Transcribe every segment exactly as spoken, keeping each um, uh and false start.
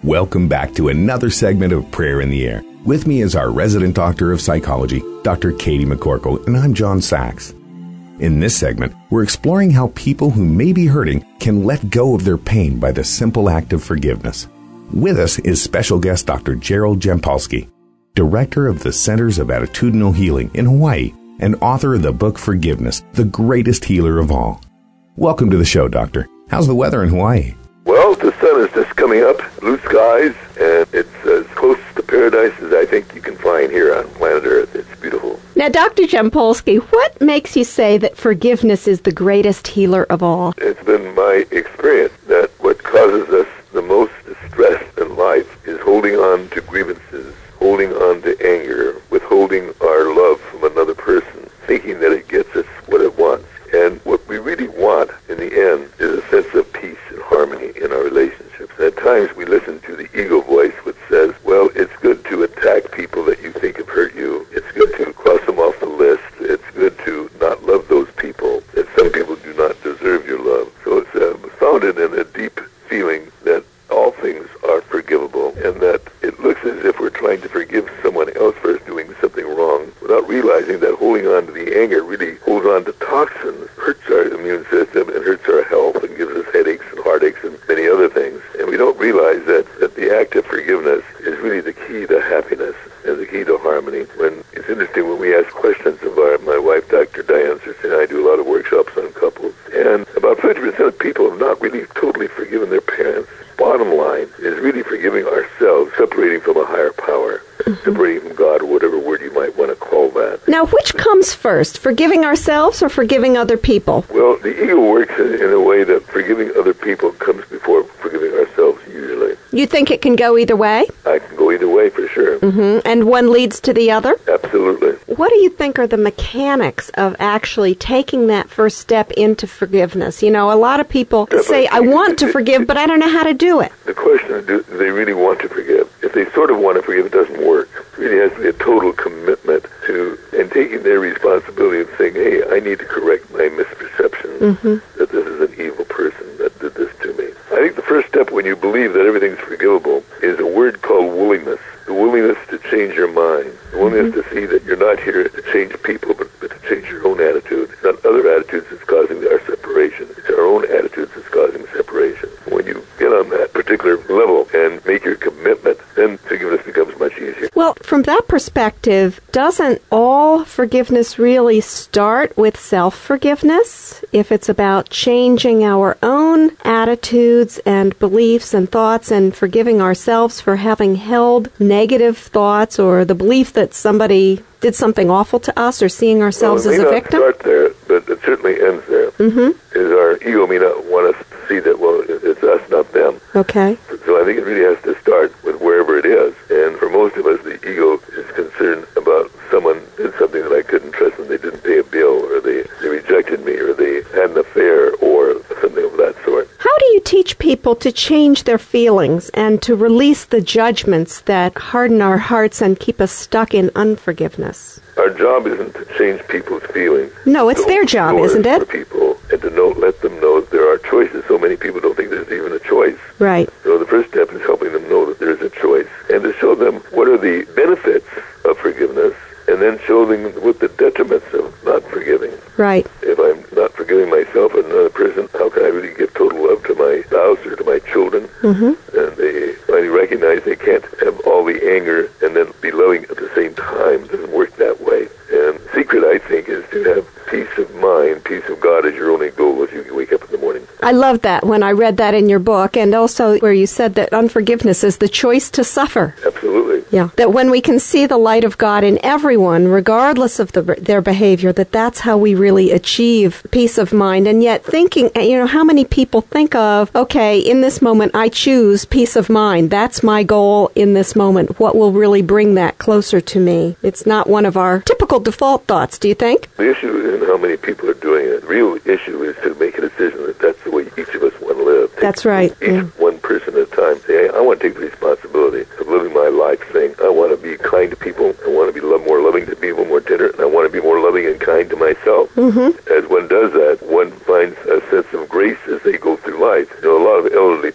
Welcome back to another segment of Prayer in the Air. With me is our resident doctor of psychology, Doctor Katie McCorkle, and I'm John Sachs. In this segment, we're exploring how people who may be hurting can let go of their pain by the simple act of forgiveness. With us is special guest Doctor Gerald Jampolsky, director of the Centers of Attitudinal Healing in Hawaii and author of the book Forgiveness, the Greatest Healer of All. Welcome to the show, Doctor. How's the weather in Hawaii? Well, the sun is just coming up, blue skies, and it's as close to paradise as I think you can find here on planet Earth. It's beautiful. Now, Doctor Jampolsky, what makes you say that forgiveness is the greatest healer of all? It's been my experience that what causes us the most distress in life is holding on to grievances, holding on to anger, withholding our love from another person, thinking that it gets us what it wants. And what we really want in the end is a sense of peace and harmony in our relationships. At times we listen to the ego voice which says, well, it's good to attack people that you think have hurt you. It's good to cross them off the list. It's good to not love those people, that some people do not deserve your love. So it's uh, founded in a deep feeling that all things are forgivable and that it looks as if we're trying to forgive someone else for doing something wrong without realizing that holding on to the anger really holds on to toxins, hurts our immune system and hurts our health and gives us headaches and heartaches and many other things. And we don't realize that, that the act of forgiveness is really the key to happiness and the key to harmony. When it's interesting when we ask questions of our, my wife, Doctor Diane Sercin, and I do a lot of workshops on couples, and about fifty percent of people have not really totally forgiven their parents. Bottom line is really forgiving ourselves, separating from a higher power, mm-hmm. separating from God, or whatever word you might want to call that. Now, which comes first, forgiving ourselves or forgiving other people? Well, the ego works in, in a way that forgiving other people comes before forgiving ourselves, usually. You think it can go either way? I can go either way, for sure. Mm-hmm. And one leads to the other? Absolutely. What do you think are the mechanics of actually taking that first step into forgiveness? You know, a lot of people yeah, say, I want to forgive, but I don't know how to do it. The question is, do they really want to forgive? If they sort of want to forgive, it doesn't work. It really has to be a total commitment to, and taking their responsibility of saying, hey, I need to correct my misperception mm-hmm. that this is an evil person that did this to me. I think the first step when you believe that everything's forgivable is a word called willingness. The willingness to change your mind. The willingness mm-hmm. to see that you're not here to change people, but, but to change your own attitude. It's not other attitudes that's causing our separation. It's our own attitudes that's causing separation. When you get on that particular level and make your commitment, then forgiveness becomes much easier. Well, from that perspective, doesn't all forgiveness really start with self-forgiveness? If it's about changing our own attitudes and beliefs and thoughts and forgiving ourselves for having held negative thoughts or the belief that somebody did something awful to us or seeing ourselves well, as a victim? It may not start there, but it certainly ends there. Mm-hmm. Is our ego may not want us to see that, well, it's us, not them. Okay. So I think it really has to start with wherever it is. And for most of us, the ego is concerned about someone did something that I couldn't trust and they didn't pay a bill or they, they rejected me or they had an affair or something of that sort. How do you teach people to change their feelings and to release the judgments that harden our hearts and keep us stuck in unforgiveness? Our job isn't to change people's feelings. No, it's their job, isn't it? For people, and to know, let them know that there are choices. So many people don't think there's even a choice. Right. So the first step is helping them know that there is a choice, and to show them what are the benefits of forgiveness, and then show them what the detriments of not forgiving. Right. If I'm not forgiving myself and another person, how can I really give total love to my spouse or to my children? Mm-hmm. And they finally recognize they can't have all the anger and then be loving at the same time. It doesn't work that way. And the secret, I think, is to have peace of mind, peace of God as your only goal as you wake up in the morning. I loved that when I read that in your book, and also where you said that unforgiveness is the choice to suffer. Absolutely. Yeah. That when we can see the light of God in everyone, regardless of the, their behavior, that that's how we really achieve peace of mind. And yet thinking, you know, how many people think of, okay, in this moment, I choose peace of mind. That's my goal in this moment. What will really bring that closer to me? It's not one of our typical default thoughts, do you think? The issue isn't how many people are doing it. The real issue is to make a decision that that's the way each of us want to live. Take that's right. Each yeah. one person at a time. Say, hey, I want to take the responsibility of living my life saying, I want to be kind to people. I want to be love, more loving to people, more tender, and I want to be more loving and kind to myself. Mm-hmm. As one does that, one finds a sense of grace as they go through life. You know, a lot of elderly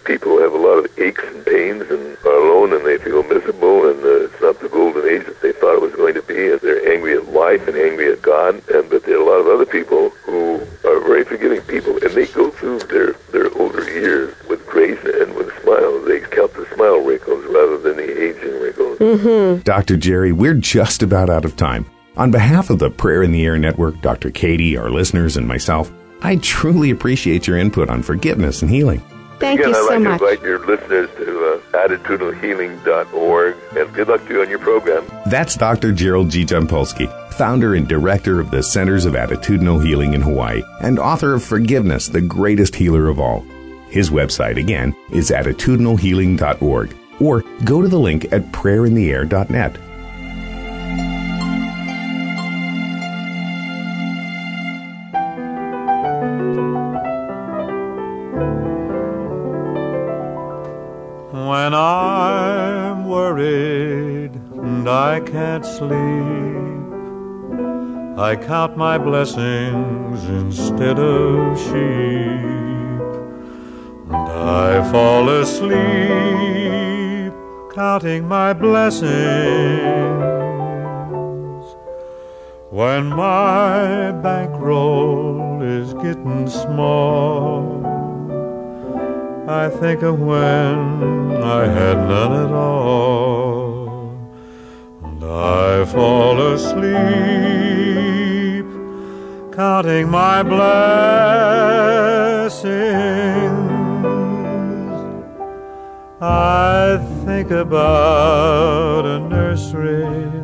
people have a lot of aches and pains and are alone and they feel miserable, and uh, it's not the golden age that they thought it was going to be, and they're angry at life and angry at God. And but there are a lot of other people who are very forgiving people, and they go through their, their older years with grace and with smiles. They count the smile wrinkles rather than the aging wrinkles. Mm-hmm. Doctor Jerry, we're just about out of time. On behalf of the Prayer in the Air Network, Doctor Katie, our listeners, and myself, I truly appreciate your input on forgiveness and healing. Thank Again, you so I'd like much. to invite your listeners to uh, attitudinal healing dot org, and good luck to you on your program. That's Doctor Gerald G. Jampolsky, founder and director of the Centers of Attitudinal Healing in Hawaii, and author of Forgiveness, the Greatest Healer of All. His website, again, is attitudinal healing dot org, or go to the link at prayer in the air dot net. When I'm worried and I can't sleep, I count my blessings instead of sheep, and I fall asleep counting my blessings. When my bankroll is getting small, I think of when I had none at all, and I fall asleep counting my blessings. I think about a nursery,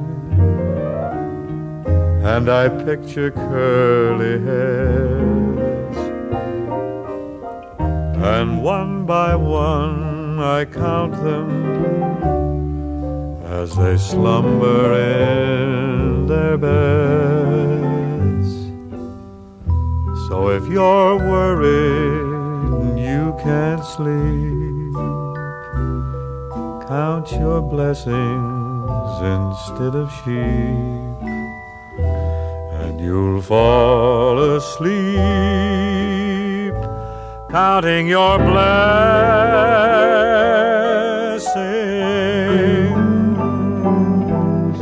and I picture curly hairs, and one by one I count them as they slumber in their beds. So if you're worried and you can't sleep, count your blessings instead of sheep, and you'll fall asleep counting your blessings.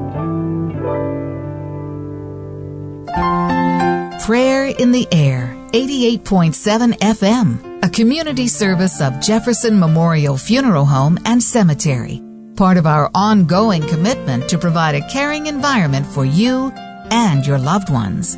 Prayer in the Air, eighty-eight point seven F M, a community service of Jefferson Memorial Funeral Home and Cemetery, part of our ongoing commitment to provide a caring environment for you and your loved ones.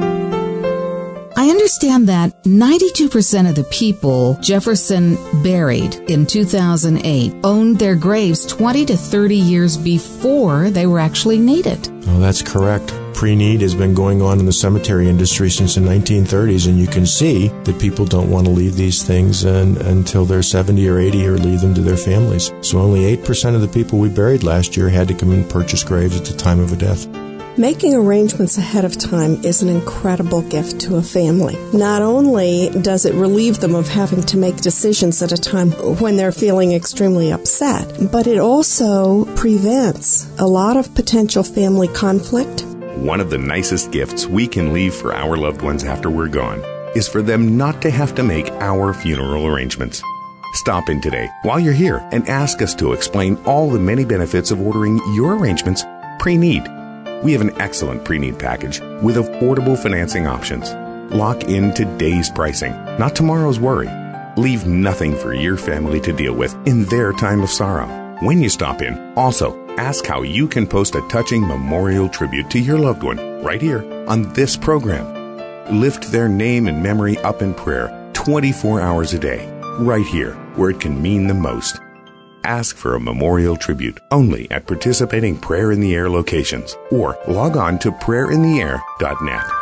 I understand that ninety-two percent of the people Jefferson buried in two thousand eight owned their graves twenty to thirty years before they were actually needed. Oh, that's correct. Pre-need has been going on in the cemetery industry since the nineteen thirties, and you can see that people don't want to leave these things in, until they're seventy or eighty or leave them to their families. So only eight percent of the people we buried last year had to come and purchase graves at the time of a death. Making arrangements ahead of time is an incredible gift to a family. Not only does it relieve them of having to make decisions at a time when they're feeling extremely upset, but it also prevents a lot of potential family conflict. One of the nicest gifts we can leave for our loved ones after we're gone is for them not to have to make our funeral arrangements. Stop in today while you're here and ask us to explain all the many benefits of ordering your arrangements pre-need. We have an excellent pre-need package with affordable financing options. Lock in today's pricing, not tomorrow's worry. Leave nothing for your family to deal with in their time of sorrow. When you stop in, also ask how you can post a touching memorial tribute to your loved one right here on this program. Lift their name and memory up in prayer twenty-four hours a day, right here where it can mean the most. Ask for a memorial tribute only at participating Prayer in the Air locations, or log on to prayer in the air dot net.